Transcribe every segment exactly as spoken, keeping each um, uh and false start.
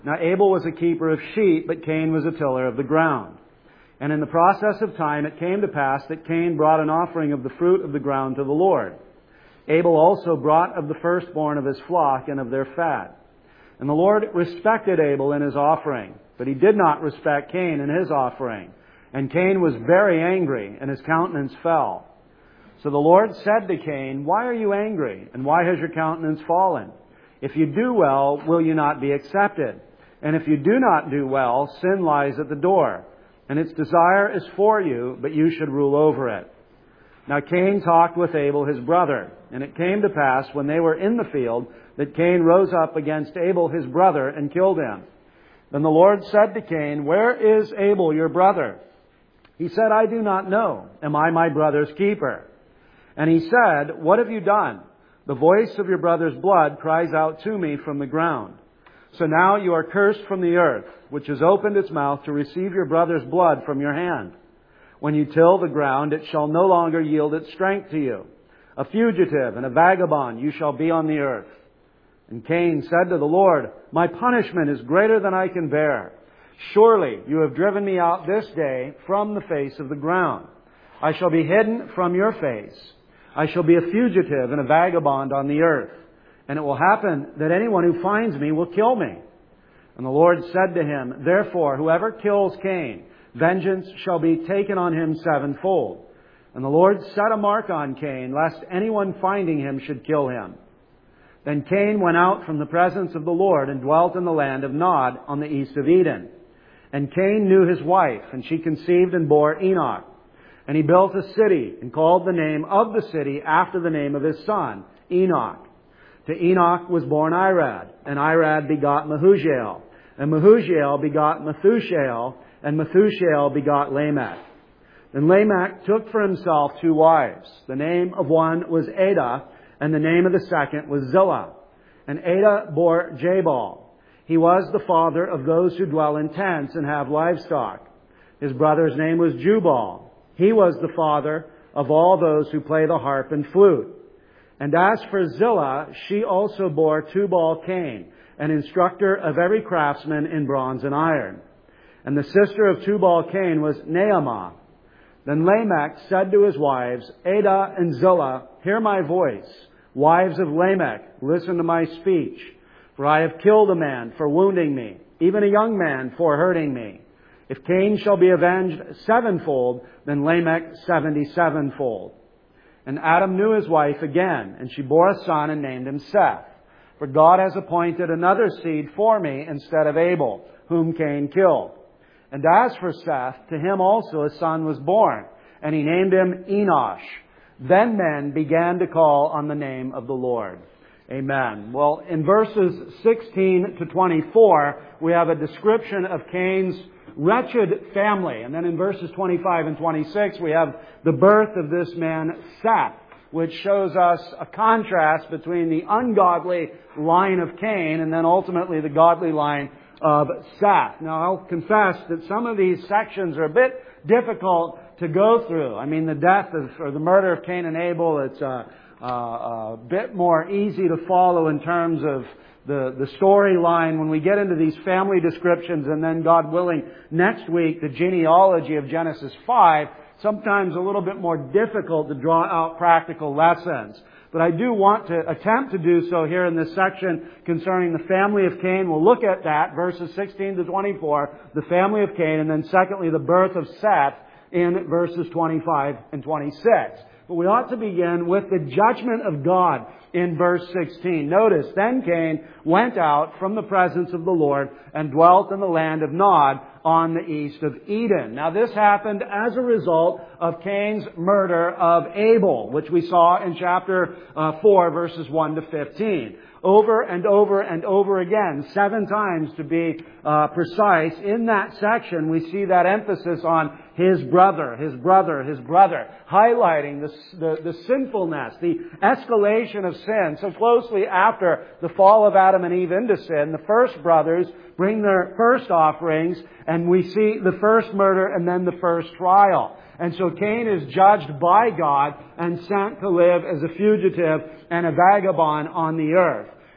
Now Abel was a keeper of sheep, but Cain was a tiller of the ground. And in the process of time it came to pass that Cain brought an offering of the fruit of the ground to the Lord. Abel also brought of the firstborn of his flock and of their fat. And the Lord respected Abel in his offering, but He did not respect Cain in his offering. And Cain was very angry, and his countenance fell. So the Lord said to Cain, "Why are you angry, and why has your countenance fallen? If you do well, will you not be accepted? And if you do not do well, sin lies at the door, and its desire is for you, but you should rule over it." Now Cain talked with Abel his brother, and it came to pass when they were in the field that Cain rose up against Abel his brother and killed him. Then the Lord said to Cain, "Where is Abel your brother?" He said, "I do not know. Am I my brother's keeper?" And he said, "What have you done? The voice of your brother's blood cries out to me from the ground. So now you are cursed from the earth, which has opened its mouth to receive your brother's blood from your hand. When you till the ground, it shall no longer yield its strength to you. A fugitive and a vagabond you shall be on the earth." And Cain said to the Lord, "My punishment is greater than I can bear. Surely you have driven me out this day from the face of the ground. I shall be hidden from your face. I shall be a fugitive and a vagabond on the earth. And it will happen that anyone who finds me will kill me." And the Lord said to him, "Therefore, whoever kills Cain, vengeance shall be taken on him sevenfold." And the Lord set a mark on Cain, lest anyone finding him should kill him. Then Cain went out from the presence of the Lord and dwelt in the land of Nod on the east of Eden. And Cain knew his wife, and she conceived and bore Enoch. And he built a city and called the name of the city after the name of his son, Enoch. To Enoch was born Irad, and Irad begot Mehujael, and Mehujael begot Methushael, and Methushael begot Lamech. Then Lamech took for himself two wives. The name of one was Adah, and the name of the second was Zillah. And Adah bore Jabal. He was the father of those who dwell in tents and have livestock. His brother's name was Jubal. He was the father of all those who play the harp and flute. And as for Zillah, she also bore Tubal-Cain, an instructor of every craftsman in bronze and iron. And the sister of Tubal-Cain was Naamah. Then Lamech said to his wives, "Adah and Zillah, hear my voice. Wives of Lamech, listen to my speech. For I have killed a man for wounding me, even a young man for hurting me. If Cain shall be avenged sevenfold, then Lamech seventy-sevenfold." And Adam knew his wife again, and she bore a son and named him Seth. For God has appointed another seed for me instead of Abel, whom Cain killed. And as for Seth, to him also a son was born, and he named him Enosh. Then men began to call on the name of the Lord. Amen. Well, in verses sixteen to twenty-four, we have a description of Cain's wretched family. And then in verses twenty-five and twenty-six, we have the birth of this man, Seth, which shows us a contrast between the ungodly line of Cain and then ultimately the godly line of Seth. Now, I'll confess that some of these sections are a bit difficult to go through. I mean, the death of, or the murder of Cain and Abel, it's a, a, a bit more easy to follow in terms of the, the storyline when we get into these family descriptions, and then, God willing, next week, the genealogy of Genesis five, sometimes a little bit more difficult to draw out practical lessons. But I do want to attempt to do so here in this section concerning the family of Cain. We'll look at that, verses sixteen to twenty-four, the family of Cain, and then secondly, the birth of Seth in verses twenty-five and twenty-six. But we ought to begin with the judgment of God in verse sixteen. Notice, then Cain went out from the presence of the Lord and dwelt in the land of Nod on the east of Eden. Now this happened as a result of Cain's murder of Abel, which we saw in chapter uh, four, verses one to fifteen. Over and over and over again, seven times to be uh, precise, in that section we see that emphasis on his brother, his brother, his brother, highlighting the, the, the sinfulness, the escalation of sin. So closely after the fall of Adam and Eve into sin, the first brothers bring their first offerings, and we see the first murder and then the first trial. And so Cain is judged by God and sent to live as a fugitive and a vagabond on the earth.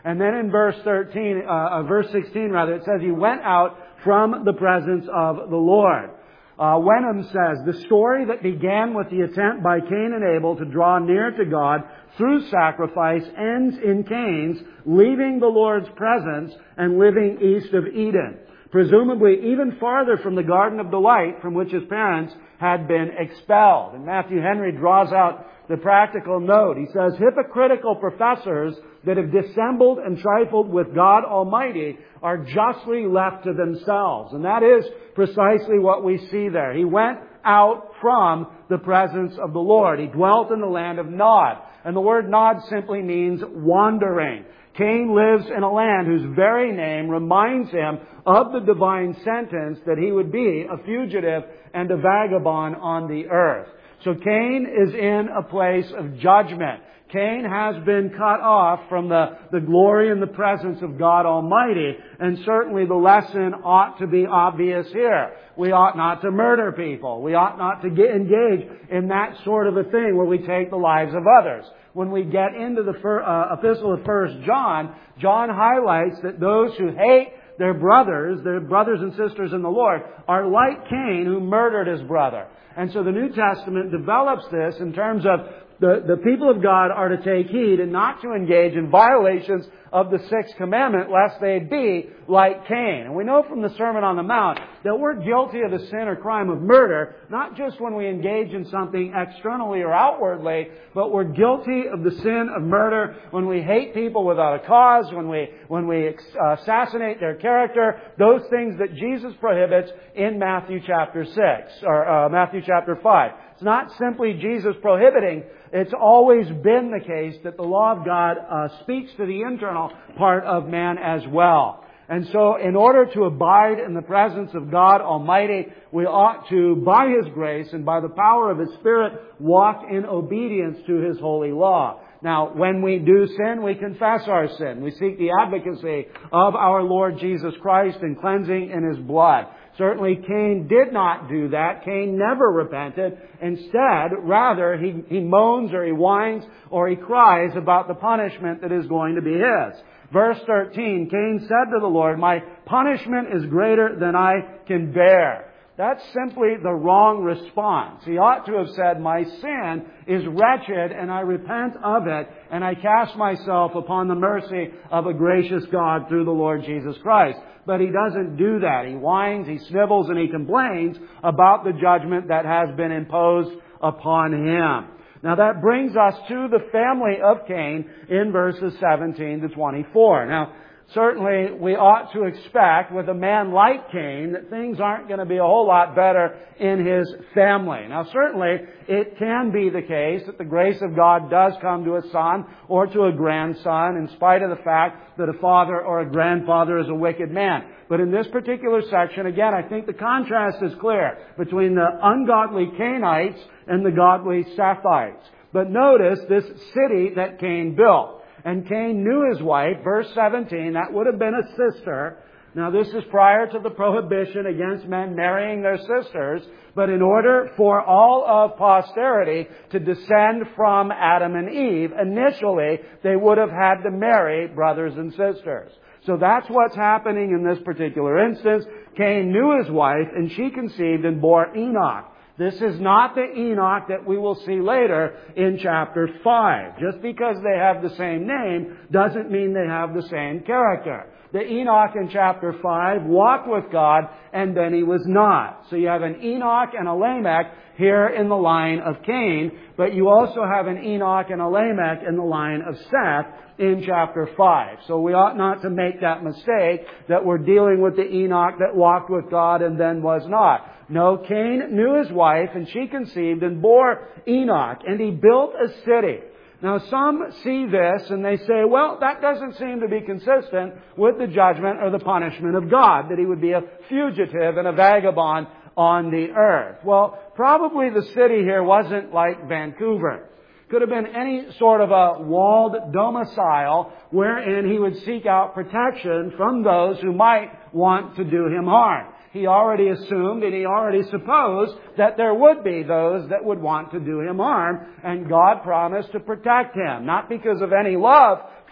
And then in verse thirteen, uh, uh, verse sixteen rather, it says he went out from the presence of the Lord. Uh, Wenham says, the story that began with the attempt by Cain and Abel to draw near to God through sacrifice ends in Cain's leaving the Lord's presence and living east of Eden, presumably even farther from the Garden of Delight from which his parents had been expelled. And Matthew Henry draws out the practical note. He says, hypocritical professors that have dissembled and trifled with God Almighty are justly left to themselves. And that is precisely what we see there. He went out from the presence of the Lord. He dwelt in the land of Nod. And the word Nod simply means wandering. Cain lives in a land whose very name reminds him of the divine sentence that he would be a fugitive and a vagabond on the earth. So Cain is in a place of judgment. Cain has been cut off from the, the glory and the presence of God Almighty. And certainly the lesson ought to be obvious here. We ought not to murder people. We ought not to get engaged in that sort of a thing where we take the lives of others. When we get into the fir, uh, epistle of First John, John highlights that those who hate their brothers, their brothers and sisters in the Lord, are like Cain who murdered his brother. And so the New Testament develops this in terms of the, the people of God are to take heed and not to engage in violations of the Sixth Commandment, lest they be like Cain. And we know from the Sermon on the Mount that we're guilty of the sin or crime of murder, not just when we engage in something externally or outwardly, but we're guilty of the sin of murder when we hate people without a cause, when we when we assassinate their character, those things that Jesus prohibits in Matthew chapter six, or uh, Matthew chapter five. It's not simply Jesus prohibiting. It's always been the case that the law of God uh, speaks to the internal part of man as well. And so in order to abide in the presence of God Almighty, we ought to, by His grace and by the power of His Spirit, walk in obedience to His holy law. Now, when we do sin, we confess our sin. We seek the advocacy of our Lord Jesus Christ and cleansing in His blood. Certainly Cain did not do that. Cain never repented. Instead, rather, he, he moans or he whines or he cries about the punishment that is going to be his. Verse thirteen, Cain said to the Lord, "My punishment is greater than I can bear." That's simply the wrong response. He ought to have said, "My sin is wretched and I repent of it and I cast myself upon the mercy of a gracious God through the Lord Jesus Christ." But he doesn't do that. He whines, he snivels, and he complains about the judgment that has been imposed upon him. Now that brings us to the family of Cain in verses seventeen to twenty-four. Now, certainly we ought to expect with a man like Cain that things aren't going to be a whole lot better in his family. Now certainly it can be the case that the grace of God does come to a son or to a grandson in spite of the fact that a father or a grandfather is a wicked man. But in this particular section, again, I think the contrast is clear between the ungodly Cainites and the godly Sethites. But notice this city that Cain built. And Cain knew his wife, verse seventeen, that would have been a sister. Now this is prior to the prohibition against men marrying their sisters, but in order for all of posterity to descend from Adam and Eve, initially they would have had to marry brothers and sisters. So that's what's happening in this particular instance. Cain knew his wife, and she conceived and bore Enoch. This is not the Enoch that we will see later in chapter five. Just because they have the same name doesn't mean they have the same character. The Enoch in chapter five walked with God, and then he was not. So you have an Enoch and a Lamech here in the line of Cain, but you also have an Enoch and a Lamech in the line of Seth in chapter five. So we ought not to make that mistake that we're dealing with the Enoch that walked with God and then was not. No, Cain knew his wife, and she conceived and bore Enoch, and he built a city. Now, some see this and they say, well, that doesn't seem to be consistent with the judgment or the punishment of God, that he would be a fugitive and a vagabond on the earth. Well, probably the city here wasn't like Vancouver. Could have been any sort of a walled domicile wherein he would seek out protection from those who might want to do him harm. He already assumed and he already supposed that there would be those that would want to do him harm, and God promised to protect him, not because of any love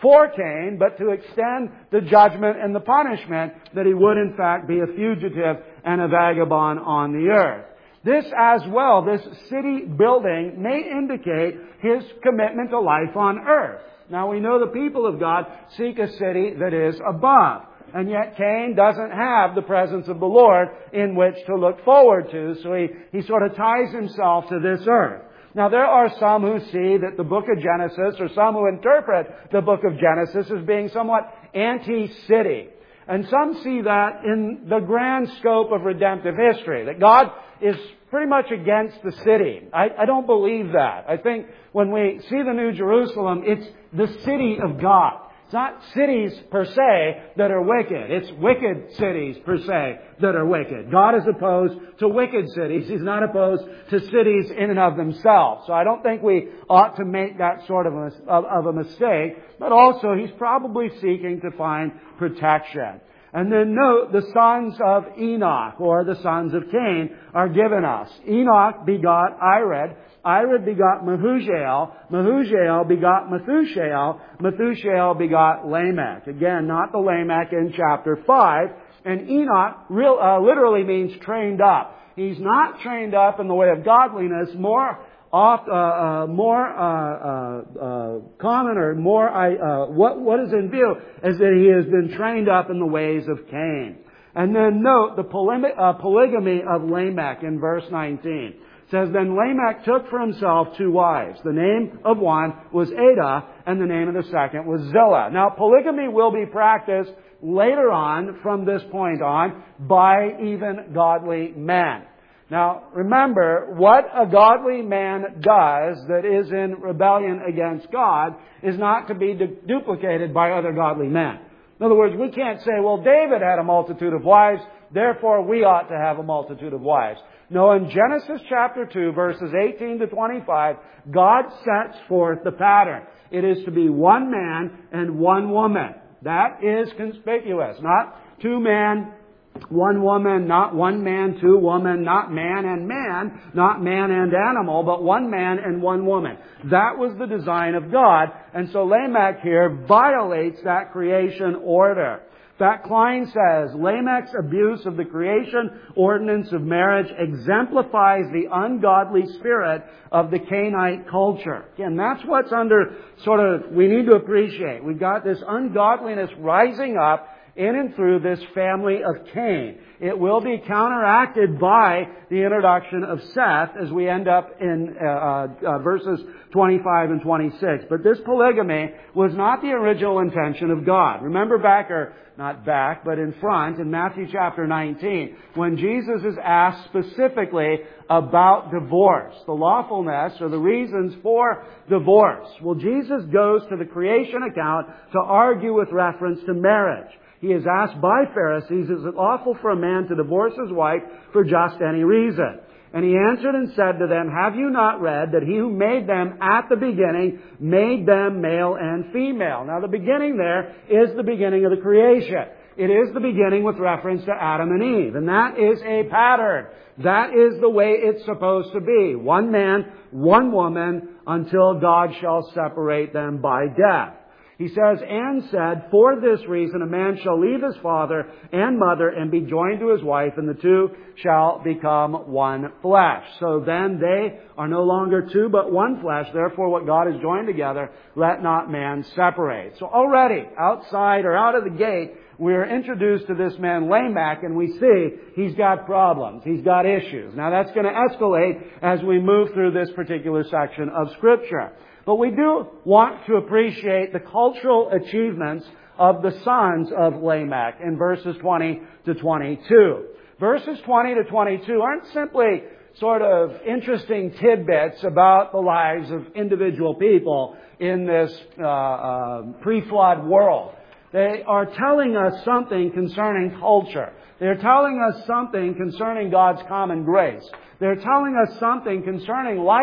for Cain, but to extend the judgment and the punishment that he would in fact be a fugitive and a vagabond on the earth. This as well, this city building may indicate his commitment to life on earth. Now we know the people of God seek a city that is above. And yet Cain doesn't have the presence of the Lord in which to look forward to. So he, he sort of ties himself to this earth. Now there are some who see that the book of Genesis, or some who interpret the book of Genesis as being somewhat anti-city. And some see that in the grand scope of redemptive history, that God is pretty much against the city. I, I don't believe that. I think when we see the New Jerusalem, it's the city of God. It's not cities per se that are wicked. It's wicked cities per se that are wicked. God is opposed to wicked cities. He's not opposed to cities in and of themselves. So I don't think we ought to make that sort of a, of a mistake. But also, He's probably seeking to find protection. And then note, the sons of Enoch, or the sons of Cain, are given us. Enoch begot Irad. Irad begot Mehujael. Mehujael begot Methushael. Methushael begot Lamech. Again, not the Lamech in chapter five. And Enoch real, uh, literally means trained up. He's not trained up in the way of godliness. More oft, uh, uh, more uh, uh, uh, common or more uh, what what is in view is that he has been trained up in the ways of Cain. And then note the poly- uh, polygamy of Lamech in verse nineteen. It says, then Lamech took for himself two wives. The name of one was Adah, and the name of the second was Zillah. Now, polygamy will be practiced later on, from this point on, by even godly men. Now, remember, what a godly man does that is in rebellion against God is not to be du- duplicated by other godly men. In other words, we can't say, well, David had a multitude of wives, therefore we ought to have a multitude of wives. No, in Genesis chapter two, verses eighteen to twenty-five, God sets forth the pattern. It is to be one man and one woman. That is conspicuous. Not two men, one woman, not one man, two woman, not man and man, not man and animal, but one man and one woman. That was the design of God. And so Lamech here violates that creation order. In fact, Klein says, Lamech's abuse of the creation ordinance of marriage exemplifies the ungodly spirit of the Cainite culture. Again, that's what's under sort of, we need to appreciate. We've got this ungodliness rising up in and through this family of Cain. It will be counteracted by the introduction of Seth as we end up in uh, uh, verses twenty-five and twenty-six. But this polygamy was not the original intention of God. Remember back, or not back, but in front, in Matthew chapter nineteen, when Jesus is asked specifically about divorce, the lawfulness or the reasons for divorce. Well, Jesus goes to the creation account to argue with reference to marriage. He is asked by Pharisees, is it lawful for a man to divorce his wife for just any reason? And he answered and said to them, have you not read that he who made them at the beginning made them male and female? Now the beginning there is the beginning of the creation. It is the beginning with reference to Adam and Eve. And that is a pattern. That is the way it's supposed to be. One man, one woman, until God shall separate them by death. He says, and said, for this reason a man shall leave his father and mother and be joined to his wife, and the two shall become one flesh. So then they are no longer two but one flesh. Therefore what God has joined together, let not man separate. So already, outside or out of the gate, we're introduced to this man Lamech, and we see he's got problems. He's got issues. Now that's going to escalate as we move through this particular section of Scripture. But we do want to appreciate the cultural achievements of the sons of Lamech in verses twenty to twenty-two. Verses twenty to twenty-two aren't simply sort of interesting tidbits about the lives of individual people in this uh, uh, pre-flood world. They are telling us something concerning culture. They're telling us something concerning God's common grace. They're telling us something concerning life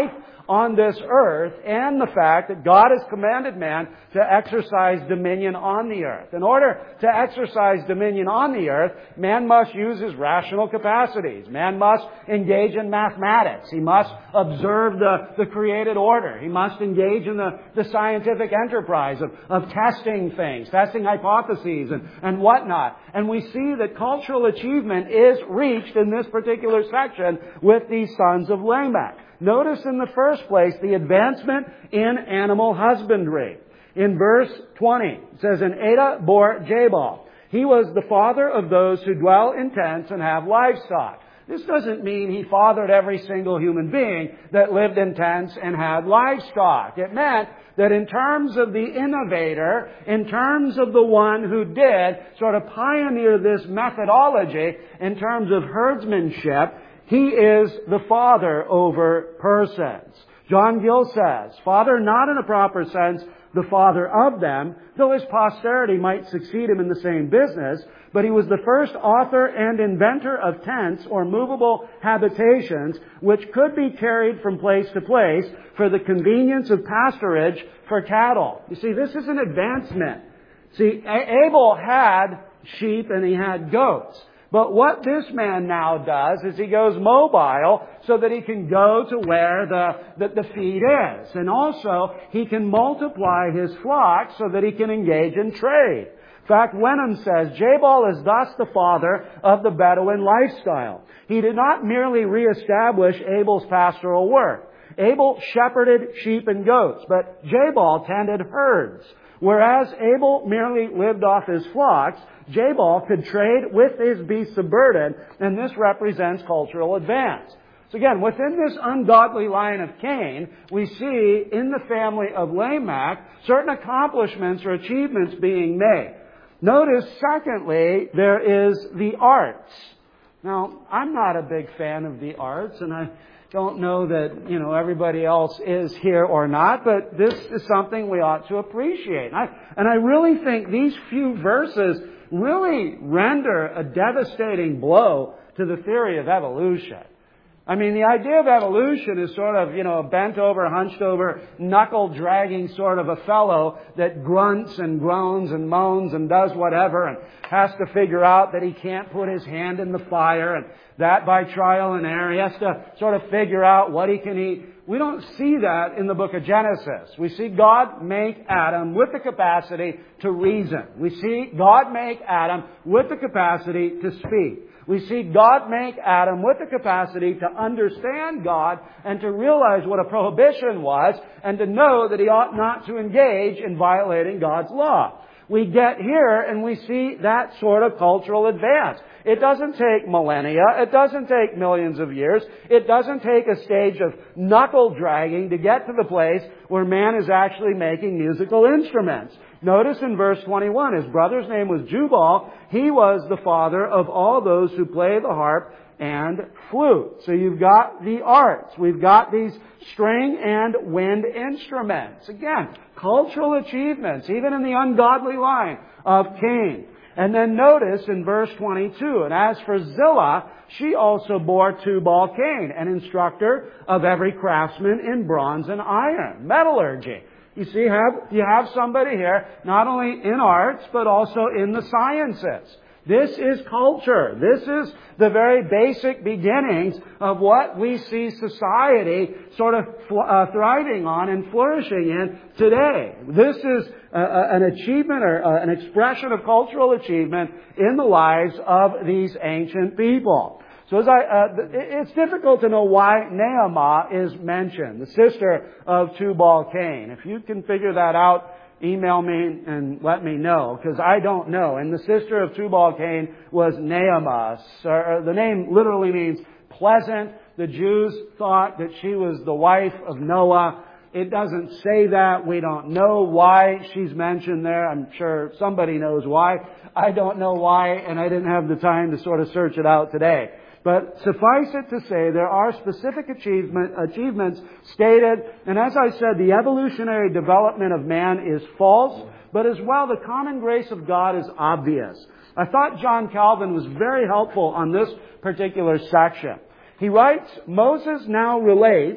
on this earth and the fact that God has commanded man to exercise dominion on the earth. In order to exercise dominion on the earth, man must use his rational capacities. Man must engage in mathematics. He must observe the, the created order. He must engage in the, the scientific enterprise of, of testing things, testing hypotheses and, and whatnot. And we see that cultural achievement is reached in this particular section with these sons of Lamech. Notice in the first place the advancement in animal husbandry. In verse twenty, it says, "And Adah bore Jabal. He was the father of those who dwell in tents and have livestock." This doesn't mean he fathered every single human being that lived in tents and had livestock. It meant that in terms of the innovator, in terms of the one who did sort of pioneer this methodology in terms of herdsmanship, he is the father over persons. John Gill says, "Father not in a proper sense the father of them, though his posterity might succeed him in the same business, but he was the first author and inventor of tents or movable habitations which could be carried from place to place for the convenience of pasturage for cattle." You see, this is an advancement. See, Abel had sheep and he had goats. But what this man now does is he goes mobile so that he can go to where the, the, the feed is. And also, he can multiply his flock so that he can engage in trade. In fact, Wenham says, "Jabal is thus the father of the Bedouin lifestyle. He did not merely reestablish Abel's pastoral work. Abel shepherded sheep and goats, but Jabal tended herds. Whereas Abel merely lived off his flocks, Jabal could trade with his beasts of burden, and this represents cultural advance." So again, within this ungodly line of Cain, we see in the family of Lamech certain accomplishments or achievements being made. Notice, secondly, there is the arts. Now, I'm not a big fan of the arts, and I don't know that, you know, everybody else is here or not, but this is something we ought to appreciate. And I, and I really think these few verses really render a devastating blow to the theory of evolution. I mean, the idea of evolution is sort of, you know, a bent over, hunched over, knuckle dragging sort of a fellow that grunts and groans and moans and does whatever and has to figure out that he can't put his hand in the fire, and that by trial and error. He has to sort of figure out what he can eat. We don't see that in the book of Genesis. We see God make Adam with the capacity to reason. We see God make Adam with the capacity to speak. We see God make Adam with the capacity to understand God and to realize what a prohibition was and to know that he ought not to engage in violating God's law. We get here and we see that sort of cultural advance. It doesn't take millennia. It doesn't take millions of years. It doesn't take a stage of knuckle dragging to get to the place where man is actually making musical instruments. Notice in verse twenty-one, his brother's name was Jubal. He was the father of all those who play the harp and flute. So you've got the arts. We've got these string and wind instruments. Again, cultural achievements, even in the ungodly line of Cain. And then notice in verse twenty-two, "And as for Zillah, she also bore Tubal Cain, an instructor of every craftsman in bronze and iron." Metallurgy. You see, have, you have somebody here, not only in arts, but also in the sciences. This is culture. This is the very basic beginnings of what we see society sort of uh, thriving on and flourishing in today. This is uh, an achievement or uh, an expression of cultural achievement in the lives of these ancient people. So as I, uh, it's difficult to know why Naamah is mentioned, the sister of Tubal Cain. If you can figure that out, email me and let me know, because I don't know. And the sister of Tubal Cain was Naamah. So the name literally means pleasant. The Jews thought that she was the wife of Noah. It doesn't say that. We don't know why she's mentioned there. I'm sure somebody knows why. I don't know why, and I didn't have the time to sort of search it out today. But suffice it to say, there are specific achievement, achievements stated. And as I said, the evolutionary development of man is false, but as well, the common grace of God is obvious. I thought John Calvin was very helpful on this particular section. He writes, "Moses now relates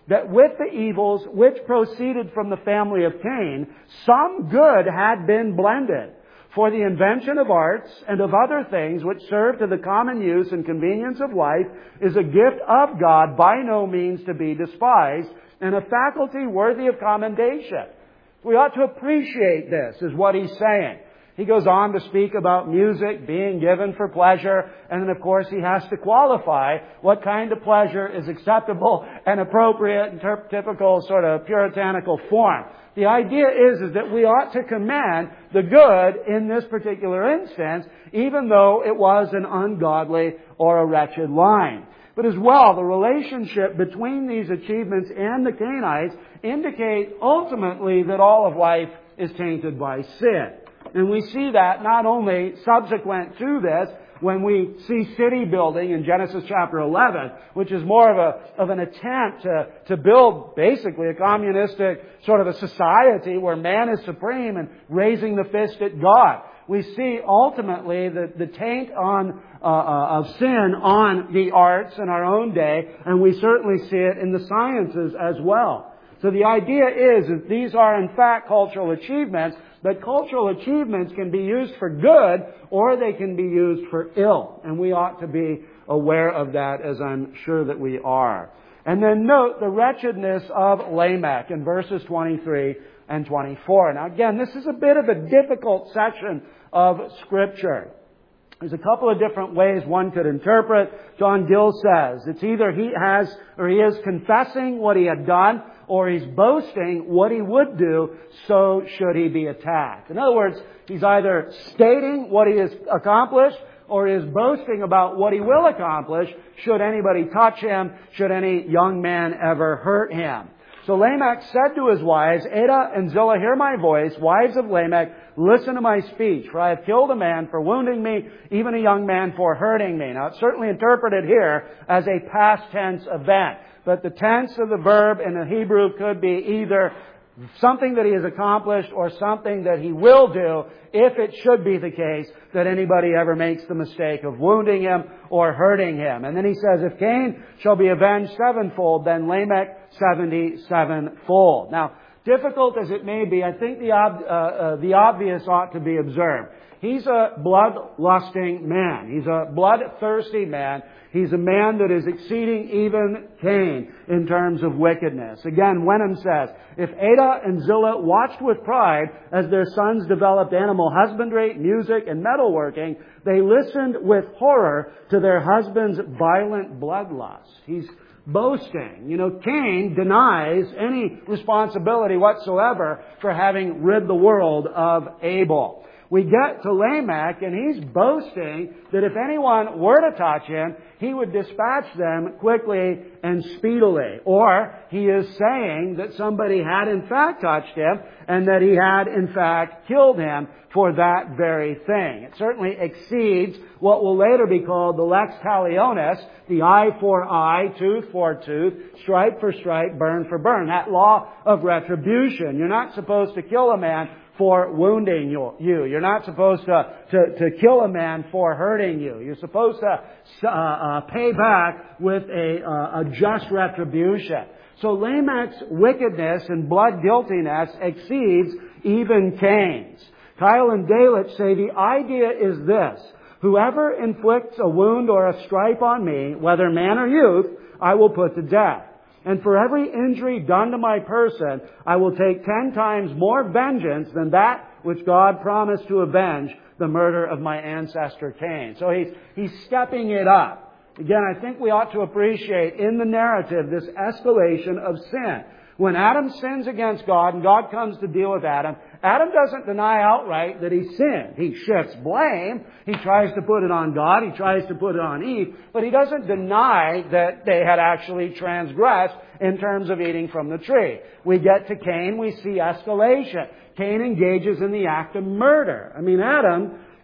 that with the evils which proceeded from the family of Cain, some good had been blended. For the invention of arts and of other things which serve to the common use and convenience of life is a gift of God, by no means to be despised, and a faculty worthy of commendation. We ought to appreciate this, is what he's saying. He goes on to speak about music being given for pleasure, and then of course he has to qualify what kind of pleasure is acceptable and appropriate in ter- typical sort of puritanical form. The idea is, is that we ought to commend the good in this particular instance, even though it was an ungodly or a wretched line. But as well, the relationship between these achievements and the Cainites indicate ultimately that all of life is tainted by sin. And we see that not only subsequent to this, when we see city building in Genesis chapter eleven, which is more of a of an attempt to, to build basically a communistic sort of a society where man is supreme and raising the fist at God. We see ultimately the, the taint on uh, uh, of sin on the arts in our own day, and we certainly see it in the sciences as well. So the idea is that these are in fact cultural achievements, but cultural achievements can be used for good or they can be used for ill. And we ought to be aware of that, as I'm sure that we are. And then note the wretchedness of Lamech in verses twenty-three and twenty-four. Now again, this is a bit of a difficult section of Scripture. There's a couple of different ways one could interpret. John Gill says it's either he has or he is confessing what he had done, or he's boasting what he would do, so should he be attacked. In other words, he's either stating what he has accomplished, or he is boasting about what he will accomplish should anybody touch him, should any young man ever hurt him. So Lamech said to his wives, Adah and Zillah, hear my voice. Wives of Lamech, listen to my speech. For I have killed a man for wounding me, even a young man for hurting me. Now it's certainly interpreted here as a past tense event. But the tense of the verb in the Hebrew could be either something that he has accomplished or something that he will do, if it should be the case that anybody ever makes the mistake of wounding him or hurting him. And then he says, if Cain shall be avenged sevenfold, then Lamech seventy-sevenfold. Now, difficult as it may be, I think the, ob- uh, uh, the obvious ought to be observed. He's a blood-lusting man. He's a blood-thirsty man. He's a man that is exceeding even Cain in terms of wickedness. Again, Wenham says, if Adah and Zillah watched with pride as their sons developed animal husbandry, music, and metalworking, they listened with horror to their husband's violent bloodlust. He's boasting. You know, Cain denies any responsibility whatsoever for having rid the world of Abel. We get to Lamech, and he's boasting that if anyone were to touch him, he would dispatch them quickly and speedily. Or he is saying that somebody had in fact touched him, and that he had in fact killed him for that very thing. It certainly exceeds what will later be called the lex talionis, the eye for eye, tooth for tooth, stripe for stripe, burn for burn. That law of retribution. You're not supposed to kill a man for wounding you. You're not supposed to, to, to kill a man for hurting you. You're supposed to uh, uh, pay back with a, uh, a just retribution. So Lamech's wickedness and blood guiltiness exceeds even Cain's. Kyle and Delitzsch say the idea is this: whoever inflicts a wound or a stripe on me, whether man or youth, I will put to death. And for every injury done to my person, I will take ten times more vengeance than that which God promised to avenge the murder of my ancestor Cain. So he's, he's stepping it up. Again, I think we ought to appreciate in the narrative this escalation of sin. When Adam sins against God and God comes to deal with Adam, Adam doesn't deny outright that he sinned. He shifts blame. He tries to put it on God. He tries to put it on Eve. But he doesn't deny that they had actually transgressed in terms of eating from the tree. We get to Cain, we see escalation. Cain engages in the act of murder. I mean, Adam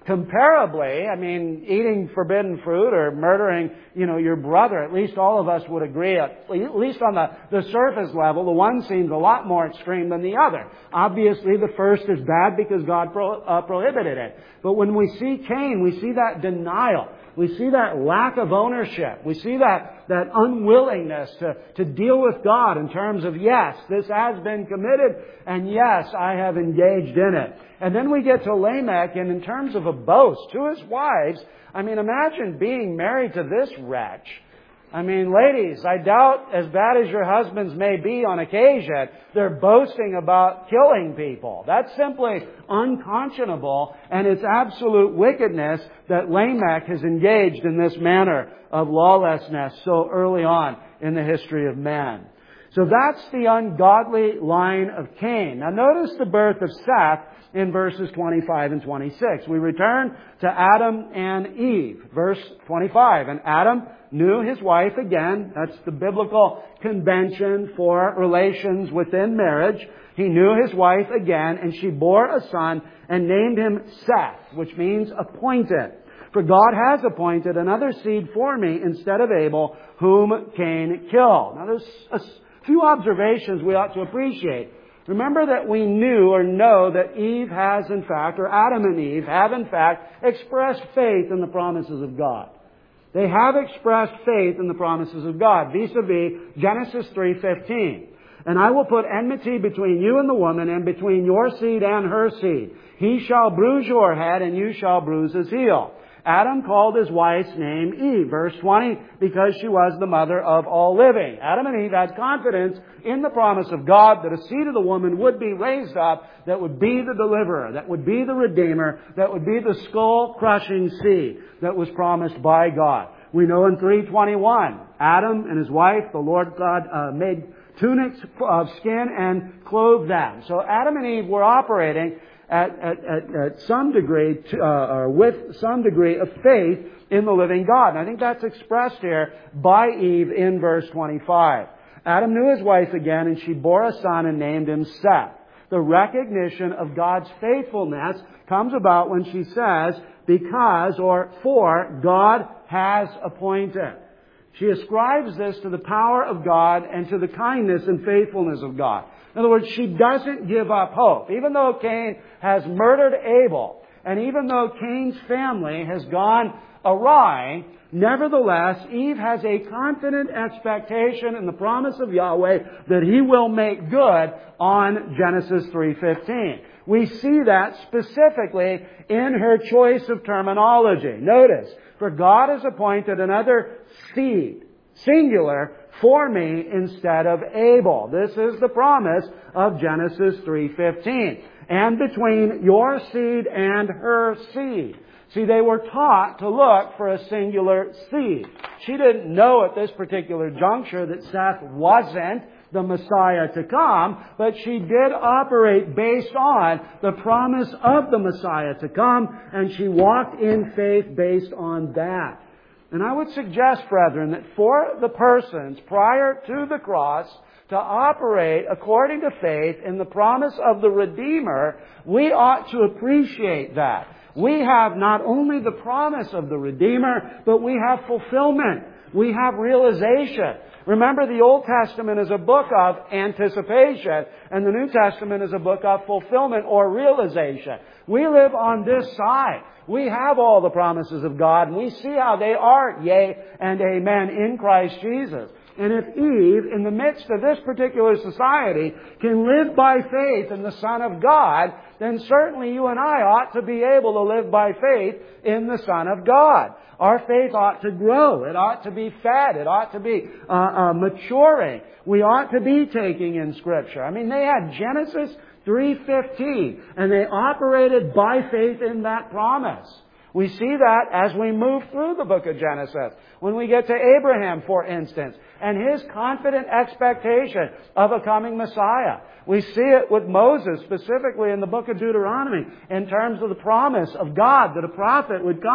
Comparably, I mean, eating forbidden fruit or murdering, you know, your brother, at least all of us would agree, at least on the, the surface level, the one seems a lot more extreme than the other. Obviously, the first is bad because God pro, uh, prohibited it. But when we see Cain, we see that denial. We see that lack of ownership. We see that, that unwillingness to, to deal with God in terms of, yes, this has been committed, and yes, I have engaged in it. And then we get to Lamech, and in terms of a boast to his wives, I mean, imagine being married to this wretch. I mean, ladies, I doubt, as bad as your husbands may be on occasion, they're boasting about killing people. That's simply unconscionable, and it's absolute wickedness that Lamech has engaged in this manner of lawlessness so early on in the history of man. So that's the ungodly line of Cain. Now notice the birth of Seth in verses twenty-five and twenty-six. We return to Adam and Eve. Verse twenty-five, and Adam knew his wife again. That's the biblical convention for relations within marriage. He knew his wife again, and she bore a son and named him Seth, which means appointed. For God has appointed another seed for me instead of Abel, whom Cain killed. Now there's a few observations we ought to appreciate. Remember that we knew or know that Eve has in fact, or Adam and Eve have in fact expressed faith in the promises of God. They have expressed faith in the promises of God, vis-a-vis Genesis three fifteen. And I will put enmity between you and the woman, and between your seed and her seed. He shall bruise your head, and you shall bruise his heel. Adam called his wife's name Eve, verse twenty, because she was the mother of all living. Adam and Eve had confidence in the promise of God that a seed of the woman would be raised up that would be the deliverer, that would be the redeemer, that would be the skull-crushing seed that was promised by God. We know in three twenty-one, Adam and his wife, the Lord God uh, made tunics of skin and clothed them. So Adam and Eve were operating At, at, at, at some degree, to, uh, or with some degree of faith in the living God. And I think that's expressed here by Eve in verse twenty-five. Adam knew his wife again, and she bore a son and named him Seth. The recognition of God's faithfulness comes about when she says, because or for God has appointed. She ascribes this to the power of God and to the kindness and faithfulness of God. In other words, she doesn't give up hope. Even though Cain has murdered Abel, and even though Cain's family has gone awry, nevertheless, Eve has a confident expectation in the promise of Yahweh that He will make good on Genesis three fifteen. We see that specifically in her choice of terminology. Notice, for God has appointed another seed, singular, for me instead of Abel. This is the promise of Genesis three fifteen. And between your seed and her seed. See, they were taught to look for a singular seed. She didn't know at this particular juncture that Seth wasn't the Messiah to come, but she did operate based on the promise of the Messiah to come, and she walked in faith based on that. And I would suggest, brethren, that for the persons prior to the cross to operate according to faith in the promise of the Redeemer, we ought to appreciate that. We have not only the promise of the Redeemer, but we have fulfillment. We have realization. Remember, the Old Testament is a book of anticipation, and the New Testament is a book of fulfillment or realization. We live on this side. We have all the promises of God, and we see how they are yea and amen in Christ Jesus. And if Eve, in the midst of this particular society, can live by faith in the Son of God, then certainly you and I ought to be able to live by faith in the Son of God. Our faith ought to grow. It ought to be fed. It ought to be uh, uh, maturing. We ought to be taking in Scripture. I mean, they had Genesis three fifteen, and they operated by faith in that promise. We see that as we move through the book of Genesis. When we get to Abraham, for instance, and his confident expectation of a coming Messiah. We see it with Moses, specifically in the book of Deuteronomy, in terms of the promise of God that a prophet would come.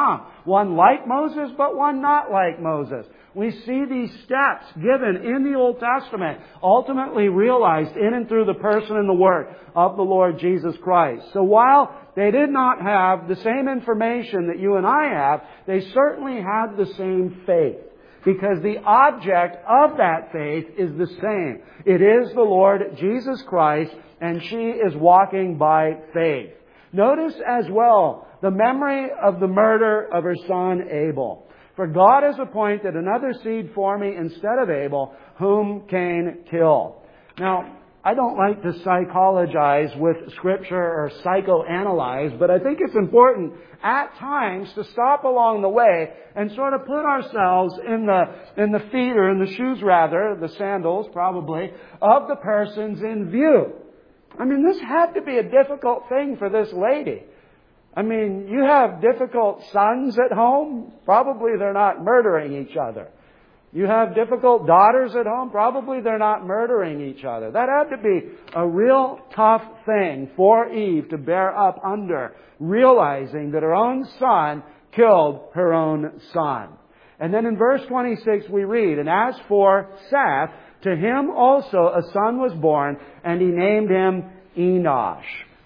One like Moses, but one not like Moses. We see these steps given in the Old Testament, ultimately realized in and through the person and the work of the Lord Jesus Christ. So while they did not have the same information that you and I have, they certainly had the same faith. Because the object of that faith is the same. It is the Lord Jesus Christ, and she is walking by faith. Notice as well the memory of the murder of her son Abel. For God has appointed another seed for me instead of Abel, whom Cain killed. Now, I don't like to psychologize with Scripture or psychoanalyze, but I think it's important at times to stop along the way and sort of put ourselves in the in the feet, or in the shoes rather, the sandals probably, of the persons in view. I mean, this had to be a difficult thing for this lady. I mean, you have difficult sons at home, probably they're not murdering each other. You have difficult daughters at home, probably they're not murdering each other. That had to be a real tough thing for Eve to bear up under, realizing that her own son killed her own son. And then in verse twenty-six we read, "And as for Seth, to him also a son was born, and he named him Enosh."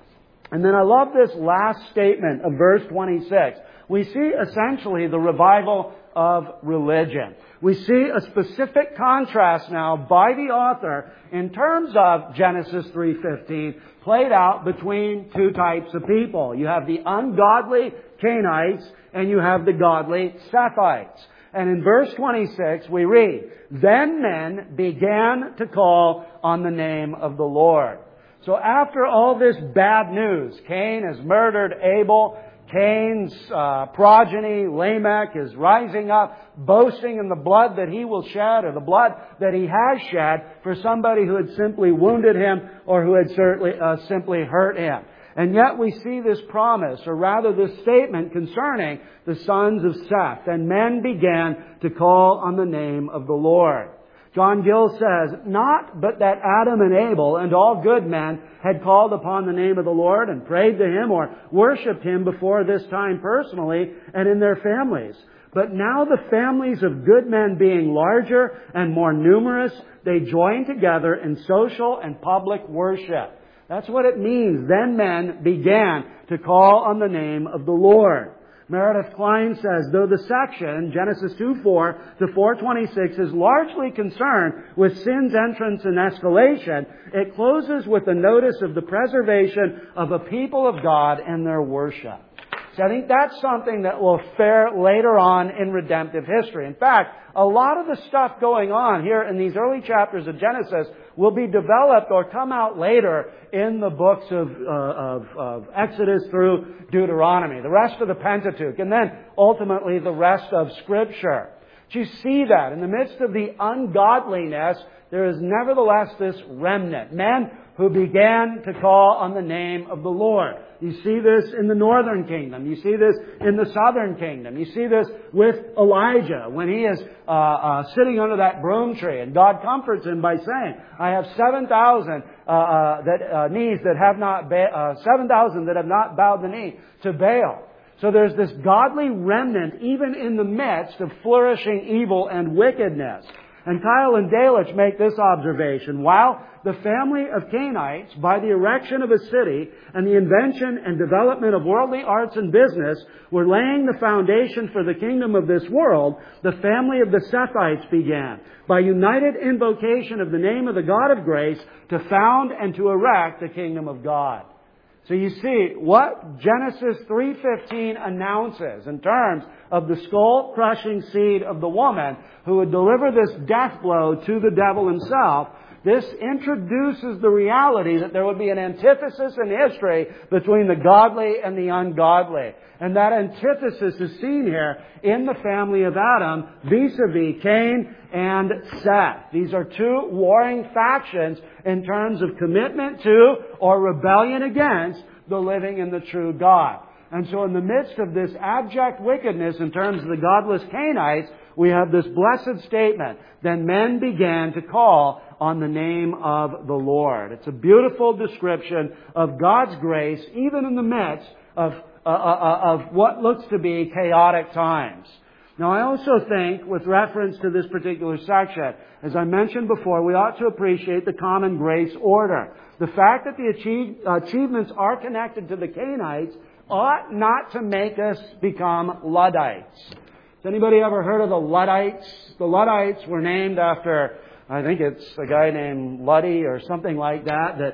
And then I love this last statement of verse twenty-six. We see essentially the revival of religion. We see a specific contrast now by the author in terms of Genesis three fifteen played out between two types of people. You have the ungodly Cainites and you have the godly Sethites. And in verse twenty-six we read, "Then men began to call on the name of the Lord." So after all this bad news, Cain has murdered Abel, Cain's uh, progeny, Lamech, is rising up, boasting in the blood that he will shed, or the blood that he has shed, for somebody who had simply wounded him, or who had certainly, uh, simply hurt him. And yet we see this promise, or rather this statement concerning the sons of Seth. "And men began to call on the name of the Lord." John Gill says, "Not but that Adam and Abel and all good men had called upon the name of the Lord and prayed to Him or worshipped Him before this time personally and in their families. But now the families of good men being larger and more numerous, they join together in social and public worship." That's what it means. Then men began to call on the name of the Lord. Meredith Klein says, though the section, Genesis two four to four twenty-six, is largely concerned with sin's entrance and escalation, it closes with a notice of the preservation of a people of God and their worship. So I think that's something that will fare later on in redemptive history. In fact, a lot of the stuff going on here in these early chapters of Genesis will be developed or come out later in the books of, uh, of, of Exodus through Deuteronomy, the rest of the Pentateuch, and then ultimately the rest of Scripture. But you see that in the midst of the ungodliness, there is nevertheless this remnant, men who began to call on the name of the Lord. You see this in the northern kingdom. You see this in the southern kingdom. You see this with Elijah when he is uh, uh, sitting under that broom tree, and God comforts him by saying, "I have seven thousand uh, uh, that uh, knees that have not ba- uh, seven thousand that have not bowed the knee to Baal." So there's this godly remnant even in the midst of flourishing evil and wickedness. And Kyle and Delitzsch make this observation. While the family of Cainites, by the erection of a city and the invention and development of worldly arts and business, were laying the foundation for the kingdom of this world, the family of the Sethites began, by united invocation of the name of the God of grace, to found and to erect the kingdom of God. So you see, what Genesis three fifteen announces in terms of the skull-crushing seed of the woman who would deliver this death blow to the devil himself, this introduces the reality that there would be an antithesis in history between the godly and the ungodly. And that antithesis is seen here in the family of Adam vis-a-vis Cain and Seth. These are two warring factions in terms of commitment to or rebellion against the living and the true God. And so in the midst of this abject wickedness in terms of the godless Cainites, we have this blessed statement, "Then men began to call on the name of the Lord." It's a beautiful description of God's grace even in the midst of uh, uh, of what looks to be chaotic times. Now, I also think, with reference to this particular section, as I mentioned before, we ought to appreciate the common grace order. The fact that the achieve, achievements are connected to the Cainites ought not to make us become Luddites. Has anybody ever heard of the Luddites? The Luddites were named after, I think it's a guy named Luddy or something like that, that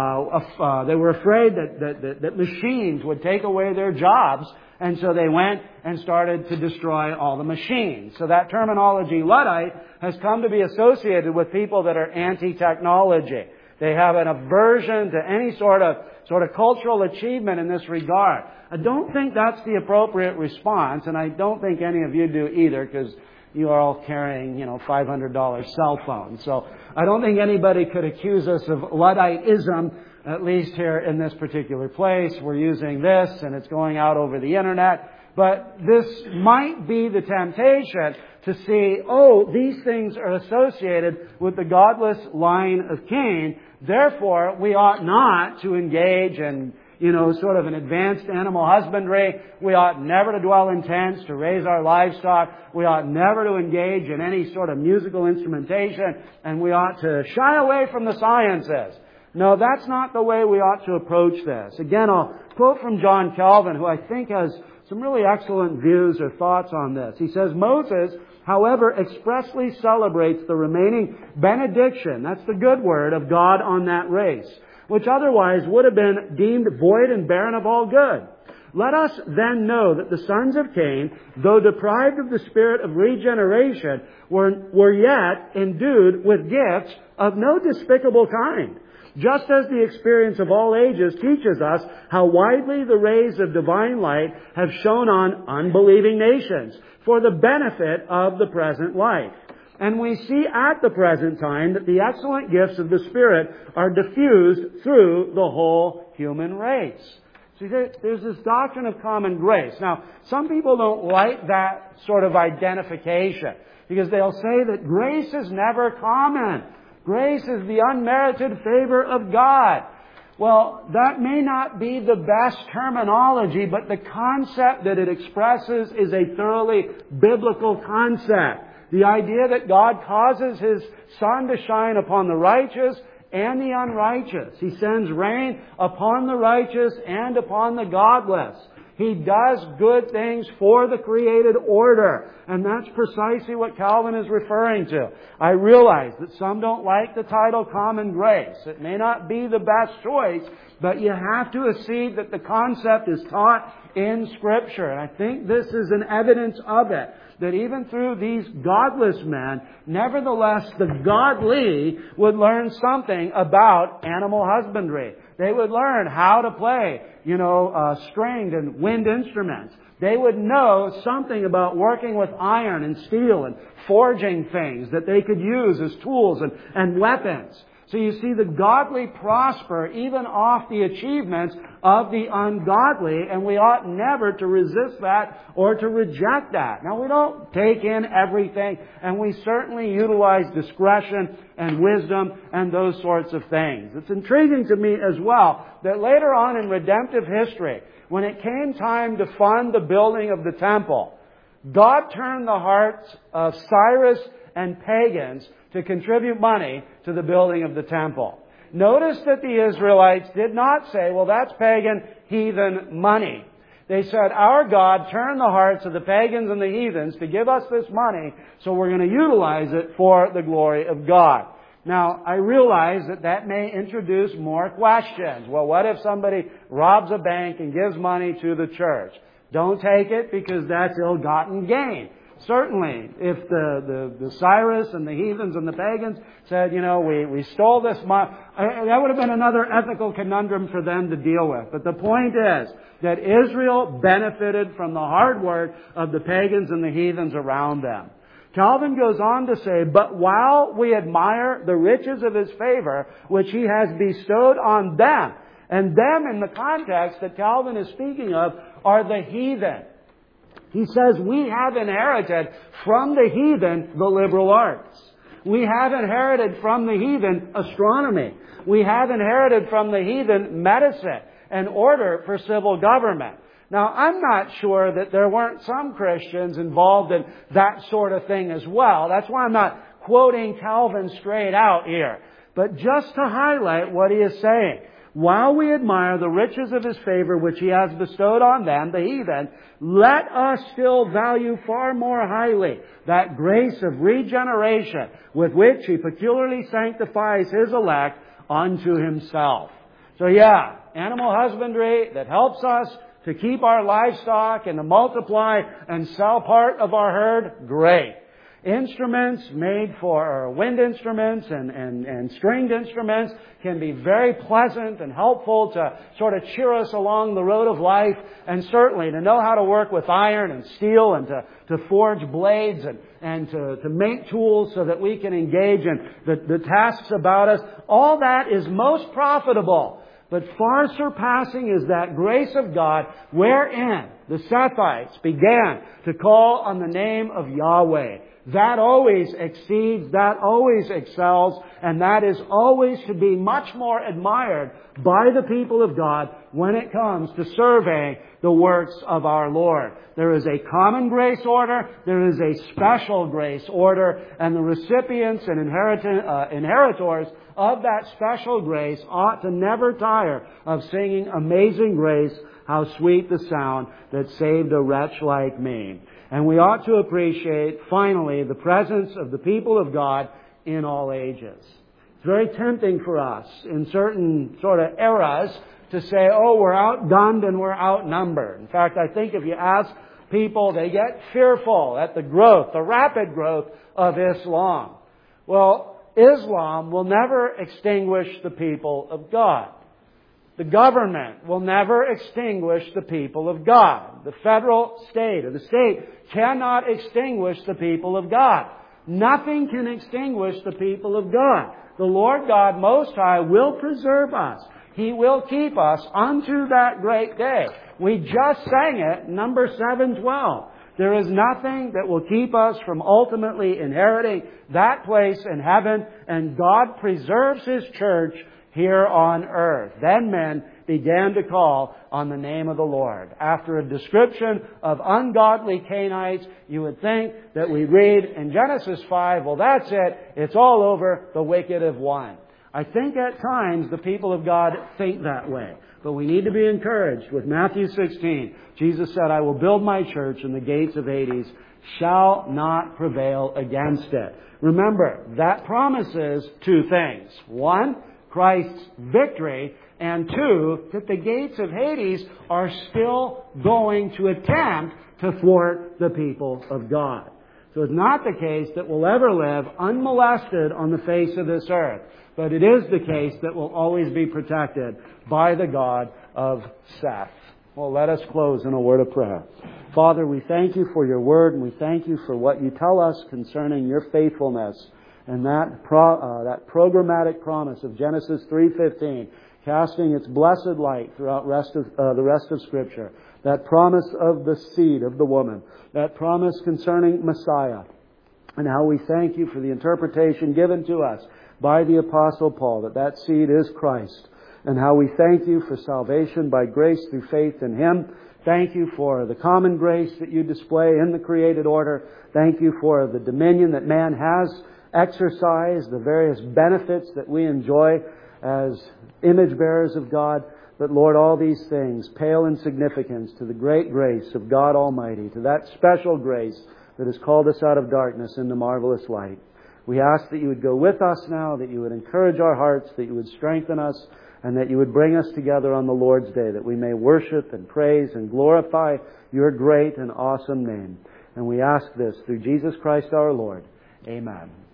uh, uh, they were afraid that, that, that, that machines would take away their jobs, and so they went and started to destroy all the machines. So that terminology, Luddite, has come to be associated with people that are anti-technology. They have an aversion to any sort of sort of cultural achievement in this regard. I don't think that's the appropriate response, and I don't think any of you do either, because you are all carrying, you know, five hundred dollars cell phones. So I don't think anybody could accuse us of Ludditism, at least here in this particular place. We're using this, and it's going out over the internet. But this might be the temptation to see, oh, these things are associated with the godless line of Cain. Therefore, we ought not to engage in, you know, sort of an advanced animal husbandry. We ought never to dwell in tents to raise our livestock. We ought never to engage in any sort of musical instrumentation. And we ought to shy away from the sciences. No, that's not the way we ought to approach this. Again, I'll quote from John Calvin, who I think has some really excellent views or thoughts on this. He says, Moses, however, expressly celebrates the remaining benediction, that's the good word, of God on that race, which otherwise would have been deemed void and barren of all good. Let us then know that the sons of Cain, though deprived of the spirit of regeneration, were, were yet endued with gifts of no despicable kind. Just as the experience of all ages teaches us how widely the rays of divine light have shone on unbelieving nations for the benefit of the present life. And we see at the present time that the excellent gifts of the Spirit are diffused through the whole human race. See, there's this doctrine of common grace. Now, some people don't like that sort of identification because they'll say that grace is never common. Grace is the unmerited favor of God. Well, that may not be the best terminology, but the concept that it expresses is a thoroughly biblical concept. The idea that God causes His sun to shine upon the righteous and the unrighteous. He sends rain upon the righteous and upon the godless. He does good things for the created order. And that's precisely what Calvin is referring to. I realize that some don't like the title common grace. It may not be the best choice, but you have to accede that the concept is taught in Scripture. And I think this is an evidence of it. That even through these godless men, nevertheless the godly would learn something about animal husbandry. They would learn how to play, you know, uh, stringed and wind instruments. They would know something about working with iron and steel and forging things that they could use as tools and, and weapons. So you see, the godly prosper even off the achievements of the ungodly, and we ought never to resist that or to reject that. Now, we don't take in everything, and we certainly utilize discretion and wisdom and those sorts of things. It's intriguing to me as well that later on in redemptive history, when it came time to fund the building of the temple, God turned the hearts of Cyrus and pagans to contribute money to the building of the temple. Notice that the Israelites did not say, well, that's pagan, heathen money. They said, our God turned the hearts of the pagans and the heathens to give us this money, so we're going to utilize it for the glory of God. Now, I realize that that may introduce more questions. Well, what if somebody robs a bank and gives money to the church? Don't take it because that's ill-gotten gain. Certainly, if the, the, the Cyrus and the heathens and the pagans said, you know, we, we stole this money, that would have been another ethical conundrum for them to deal with. But the point is that Israel benefited from the hard work of the pagans and the heathens around them. Calvin goes on to say, but while we admire the riches of His favor, which He has bestowed on them, and them in the context that Calvin is speaking of are the heathen. He says we have inherited from the heathen the liberal arts. We have inherited from the heathen astronomy. We have inherited from the heathen medicine and order for civil government. Now, I'm not sure that there weren't some Christians involved in that sort of thing as well. That's why I'm not quoting Calvin straight out here. But just to highlight what he is saying, while we admire the riches of His favor which He has bestowed on them, the heathen, let us still value far more highly that grace of regeneration with which He peculiarly sanctifies His elect unto Himself. So yeah, animal husbandry that helps us to keep our livestock and to multiply and sell part of our herd, great. Instruments made for wind instruments and, and, and stringed instruments can be very pleasant and helpful to sort of cheer us along the road of life. And certainly to know how to work with iron and steel and to, to forge blades and, and to, to make tools so that we can engage in the, the tasks about us. All that is most profitable. But far surpassing is that grace of God wherein the Sethites began to call on the name of Yahweh. That always exceeds, that always excels, and that is always to be much more admired by the people of God when it comes to surveying the works of our Lord. There is a common grace order, there is a special grace order, and the recipients and inherit- uh, inheritors of that special grace ought to never tire of singing Amazing Grace, how sweet the sound that saved a wretch like me. And we ought to appreciate, finally, the presence of the people of God in all ages. It's very tempting for us in certain sort of eras to say, oh, we're outgunned and we're outnumbered. In fact, I think if you ask people, they get fearful at the growth, the rapid growth of Islam. Well, Islam will never extinguish the people of God. The government will never extinguish the people of God. The federal state or the state cannot extinguish the people of God. Nothing can extinguish the people of God. The Lord God Most High will preserve us. He will keep us unto that great day. We just sang it, number seven twelve. There is nothing that will keep us from ultimately inheriting that place in heaven, and God preserves His church here on earth. Then men began to call on the name of the Lord. After a description of ungodly Canaanites, you would think that we read in Genesis five, well, that's it. It's all over. The wicked have won. I think at times the people of God think that way. But we need to be encouraged with Matthew sixteen. Jesus said, I will build my church and the gates of Hades shall not prevail against it. Remember, that promises two things. One, Christ's victory, and two, that the gates of Hades are still going to attempt to thwart the people of God. So it's not the case that we'll ever live unmolested on the face of this earth, but it is the case that we'll always be protected by the God of Seth. Well, let us close in a word of prayer. Father, we thank You for Your word, and we thank You for what You tell us concerning Your faithfulness. And that pro, uh, that programmatic promise of Genesis three fifteen, casting its blessed light throughout rest of, uh, the rest of Scripture. That promise of the seed of the woman. That promise concerning Messiah. And how we thank You for the interpretation given to us by the Apostle Paul, that that seed is Christ. And how we thank You for salvation by grace through faith in Him. Thank You for the common grace that You display in the created order. Thank You for the dominion that man has exercise, the various benefits that we enjoy as image bearers of God. But Lord, all these things pale in significance to the great grace of God Almighty, to that special grace that has called us out of darkness into marvelous light. We ask that You would go with us now, that You would encourage our hearts, that You would strengthen us, and that You would bring us together on the Lord's Day, that we may worship and praise and glorify Your great and awesome name. And we ask this through Jesus Christ our Lord. Amen.